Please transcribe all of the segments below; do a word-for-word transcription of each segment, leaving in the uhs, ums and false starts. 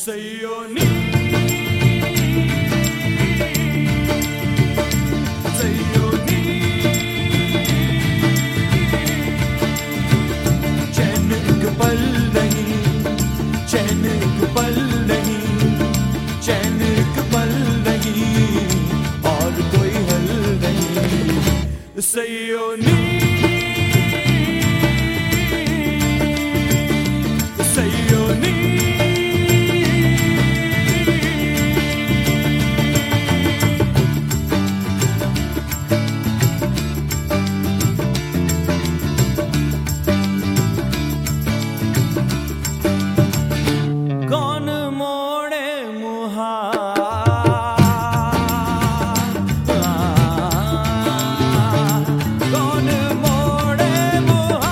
Sayoni, Sayoni, चैन एक पल नहीं, चैन एक पल नहीं, चैन एक पल नहीं, और कोई हल नहीं। Sayoni, Sayoni, कौन मोड़े मुहा, कौन मोड़े मुहा,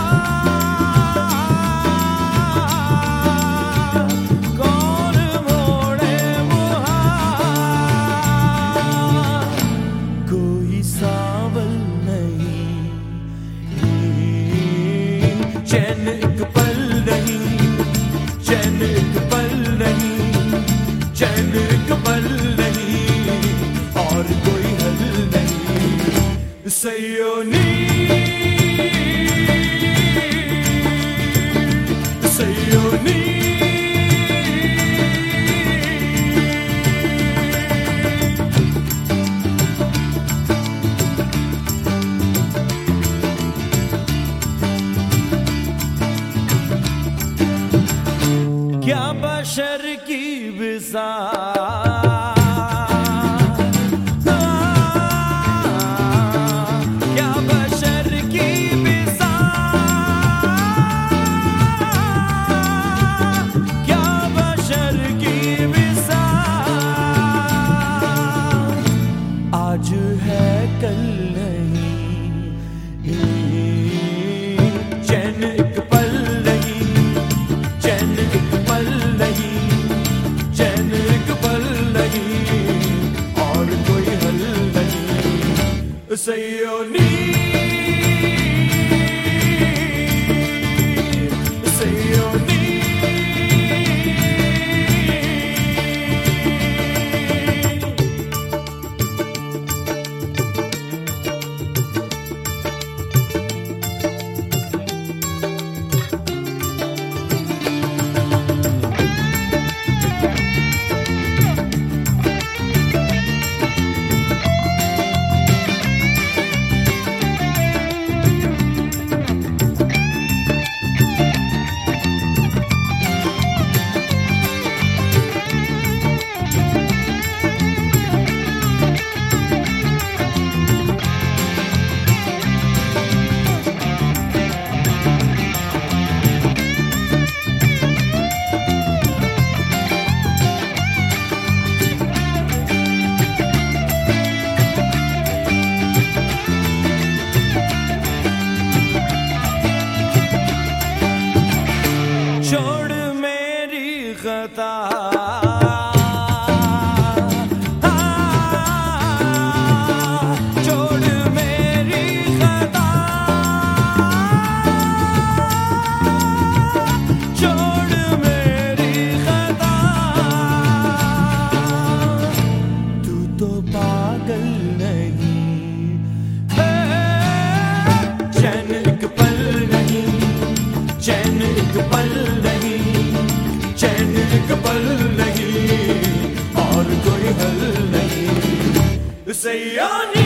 कौन मोड़े मुहा, कोई सावल नहीं, चैन एक पल नहीं, चैन एक पल नहीं, चैन एक पल नहीं, और कोई हल नहीं। Sayoni, Sayoni, क्या बशर की बिसा, क्या बशर की बिसा, क्या बशर की बिसा, आज है कल नहीं, चैन एक पल नहीं, चैन एक पल नहीं, चैन एक पल नहीं, और कोई हल नहीं। Sayoni, Sayoni, छोड़ मेरी खता, छोड़ मेरी खता, छोड़ मेरी खता, तू तो पागल नहीं, चैन एक पल नहीं, चैन एक पल नहीं, चैन एक पल नहीं, और कोई हल नहीं। Sayoni,